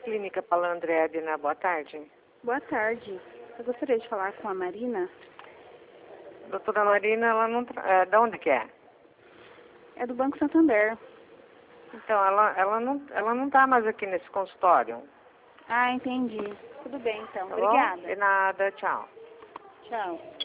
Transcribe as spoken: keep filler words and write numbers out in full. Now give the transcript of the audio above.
Clínica Paulo André Adina, boa tarde. Boa tarde. Eu gostaria de falar com a Marina. Doutora Marina, ela não... Tra... É, de onde que é? É do Banco Santander. Então, ela, ela não ela não está mais aqui nesse consultório. Ah, entendi. Tudo bem, então. Tá Obrigada. bom? De nada, tchau. Tchau.